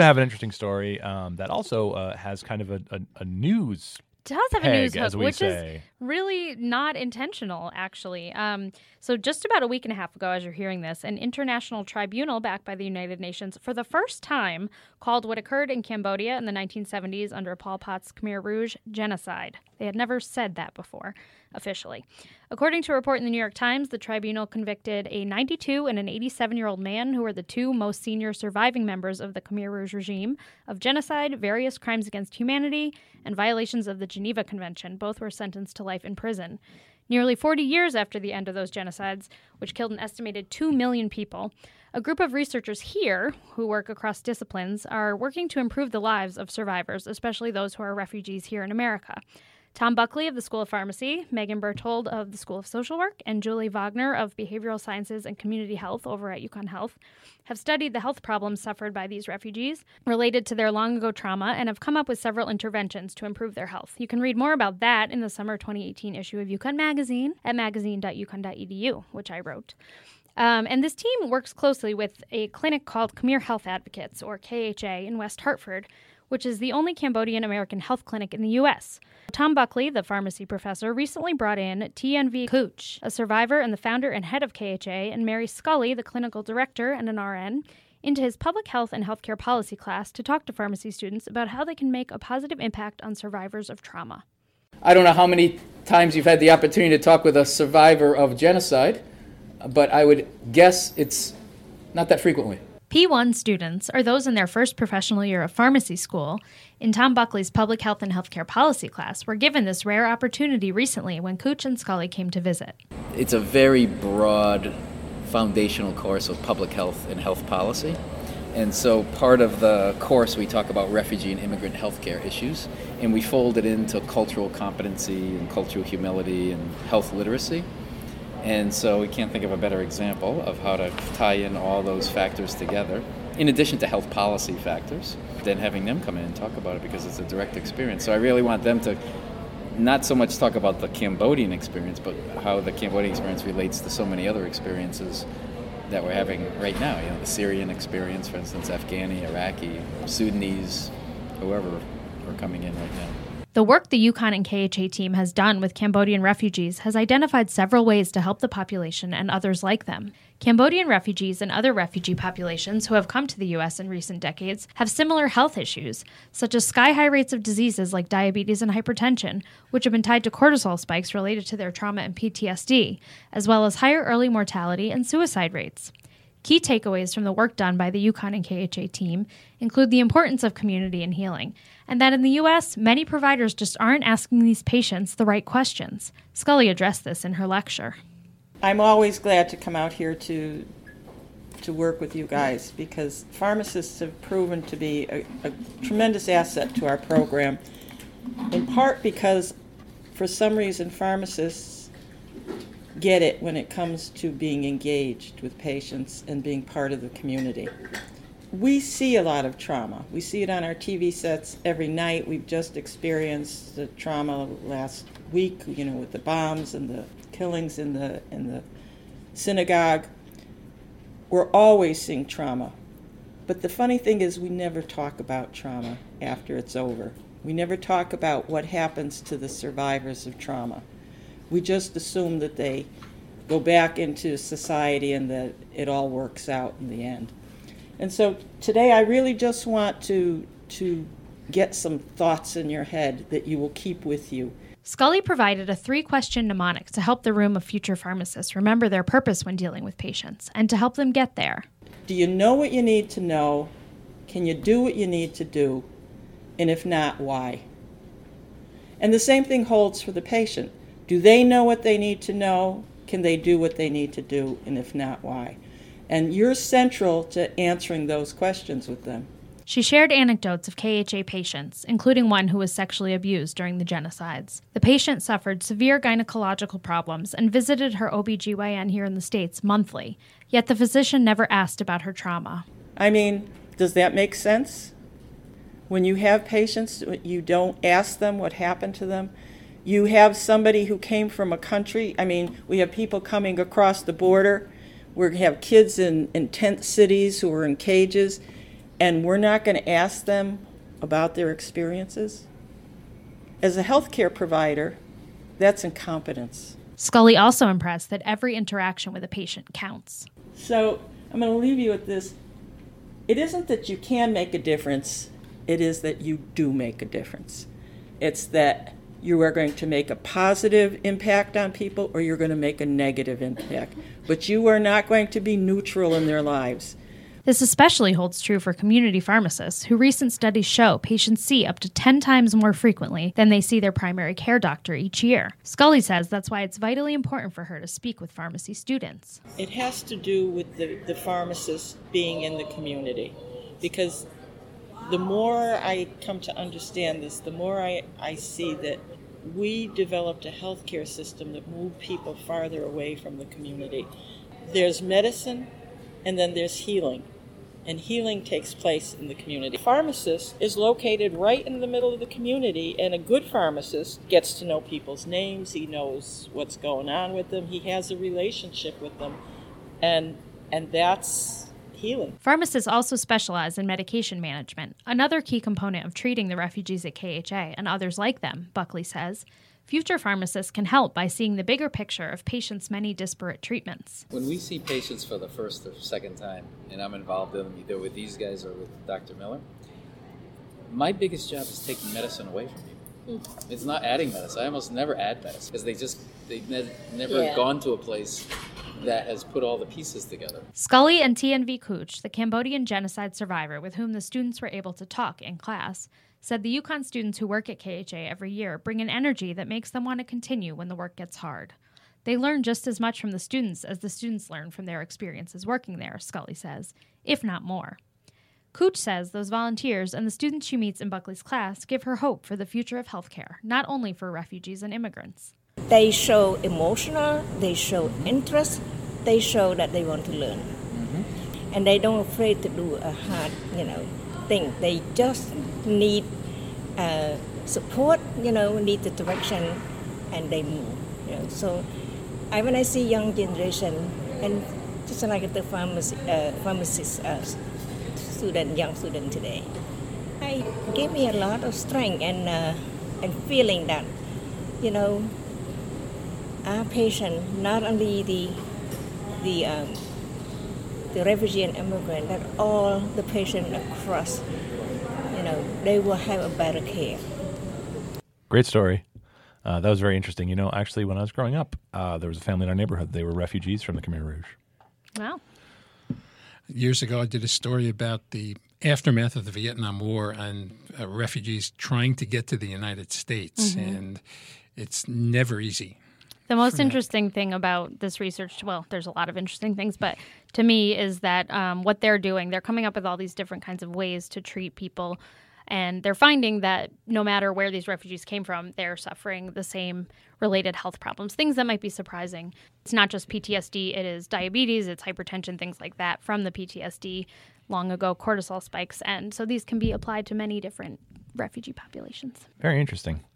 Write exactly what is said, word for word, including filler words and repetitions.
I have an interesting story um, that also uh, has kind of a, a, a news does have peg, a news hook, which say. is really not intentional, actually. Um, so just about a week and a half ago, as you're hearing this, an international tribunal backed by the United Nations for the first time called what occurred in Cambodia in the nineteen seventies under Pol Pot's Khmer Rouge genocide. They had never said that before, officially. According to a report in the New York Times, the tribunal convicted a ninety-two and an eighty-seven-year-old man who were the two most senior surviving members of the Khmer Rouge regime of genocide, various crimes against humanity, and violations of the Geneva Convention. Both were sentenced to life in prison. Nearly forty years after the end of those genocides, which killed an estimated two million people, a group of researchers here, who work across disciplines, are working to improve the lives of survivors, especially those who are refugees here in America. Tom Buckley of the School of Pharmacy, Megan Berthold of the School of Social Work, and Julie Wagner of Behavioral Sciences and Community Health over at UConn Health have studied the health problems suffered by these refugees related to their long-ago trauma and have come up with several interventions to improve their health. You can read more about that in the summer twenty eighteen issue of UConn Magazine at magazine dot u conn dot e d u, which I wrote. Um, and this team works closely with a clinic called Khmer Health Advocates, or K H A, in West Hartford, which is the only Cambodian American health clinic in the U S. Tom Buckley, the pharmacy professor, recently brought in T N V Cooch, a survivor and the founder and head of K H A, and Mary Scully, the clinical director and an R N, into his public health and healthcare policy class to talk to pharmacy students about how they can make a positive impact on survivors of trauma. I don't know how many times you've had the opportunity to talk with a survivor of genocide, but I would guess it's not that frequently. P one students are those in their first professional year of pharmacy school. In Tom Buckley's public health and healthcare policy class, were given this rare opportunity recently when Cooch and Scully came to visit. It's a very broad foundational course of public health and health policy. And so part of the course we talk about refugee and immigrant healthcare issues, and we fold it into cultural competency and cultural humility and health literacy. And so we can't think of a better example of how to tie in all those factors together, in addition to health policy factors, than having them come in and talk about it because it's a direct experience. So I really want them to not so much talk about the Cambodian experience, but how the Cambodian experience relates to so many other experiences that we're having right now. You know, the Syrian experience, for instance, Afghani, Iraqi, Sudanese, whoever are coming in right now. The work the UConn and K H A team has done with Cambodian refugees has identified several ways to help the population and others like them. Cambodian refugees and other refugee populations who have come to the U S in recent decades have similar health issues, such as sky-high rates of diseases like diabetes and hypertension, which have been tied to cortisol spikes related to their trauma and P T S D, as well as higher early mortality and suicide rates. Key takeaways from the work done by the UConn and K H A team include the importance of community and healing, and that in the U S, many providers just aren't asking these patients the right questions. Scully addressed this in her lecture. I'm always glad to come out here to to work with you guys because pharmacists have proven to be a, a tremendous asset to our program, in part because for some reason pharmacists get it when it comes to being engaged with patients and being part of the community. We see a lot of trauma. We see it on our T V sets every night. We've just experienced the trauma last week, you know, with the bombs and the killings in the in the synagogue. We're always seeing trauma. But the funny thing is we never talk about trauma after it's over. We never talk about what happens to the survivors of trauma. We just assume that they go back into society and that it all works out in the end. And so today I really just want to to get some thoughts in your head that you will keep with you. Scully provided a three-question mnemonic to help the room of future pharmacists remember their purpose when dealing with patients and to help them get there. Do you know what you need to know? Can you do what you need to do? And if not, why? And the same thing holds for the patient. Do they know what they need to know? Can they do what they need to do? And if not, why? And you're central to answering those questions with them. She shared anecdotes of K H A patients, including one who was sexually abused during the genocides. The patient suffered severe gynecological problems and visited her O B G Y N here in the States monthly, yet the physician never asked about her trauma. I mean, does that make sense? When you have patients, you don't ask them what happened to them. You have somebody who came from a country, I mean, we have people coming across the border. We have kids in, in tent cities who are in cages. and we're not going to ask them about their experiences? As a healthcare provider, that's incompetence. Scully also impressed that every interaction with a patient counts. So I'm going to leave you with this. It isn't that you can make a difference, it is that you do make a difference. It's that you are going to make a positive impact on people or you're going to make a negative impact. But you are not going to be neutral in their lives. This especially holds true for community pharmacists, who recent studies show patients see up to ten times more frequently than they see their primary care doctor each year. Scully says that's why it's vitally important for her to speak with pharmacy students. It has to do with the, the pharmacist being in the community, because the more I come to understand this, the more I, I see that we developed a healthcare system that moved people farther away from the community. There's medicine, and then there's healing. And healing takes place in the community. A pharmacist is located right in the middle of the community, and a good pharmacist gets to know people's names. He knows what's going on with them. He has a relationship with them, and and that's healing. Pharmacists also specialize in medication management, another key component of treating the refugees at K H A and others like them, Buckley says. Future pharmacists can help by seeing the bigger picture of patients' many disparate treatments. When we see patients for the first or second time, and I'm involved in them either with these guys or with Doctor Miller, my biggest job is taking medicine away from people. Mm. It's not adding medicine. I almost never add medicine because they just, they've ne- never yeah. gone to a place that has put all the pieces together. Scully and T N V Cooch, the Cambodian genocide survivor with whom the students were able to talk in class, said the UConn students who work at K H A every year bring an energy that makes them want to continue when the work gets hard. They learn just as much from the students as the students learn from their experiences working there, Scully says, if not more. Cooch says those volunteers and the students she meets in Buckley's class give her hope for the future of healthcare, not only for refugees and immigrants. They show emotional, they show interest, they show that they want to learn. Mm-hmm. And they don't afraid to do a hard, you know, thing. They just need uh, support, you know, need the direction, and they move. You know. So I, when I see young generation, and just like the pharmacy, uh, pharmacist uh, student, young student today, I gave me a lot of strength and uh, and feeling that, you know, our patient, not only the the um, the refugee and immigrant, that all the patients across, you know, they will have a better care. Great story. Uh, that was very interesting. You know, actually, when I was growing up, uh, there was a family in our neighborhood. They were refugees from the Khmer Rouge. Wow. Years ago, I did a story about the aftermath of the Vietnam War and uh, refugees trying to get to the United States, mm-hmm. and it's never easy. The most interesting thing about this research, well, there's a lot of interesting things, but to me is that um, what they're doing, they're coming up with all these different kinds of ways to treat people, and they're finding that no matter where these refugees came from, they're suffering the same related health problems, things that might be surprising. It's not just P T S D, it is diabetes, it's hypertension, things like that from the P T S D, long ago cortisol spikes, and so these can be applied to many different refugee populations. Very interesting.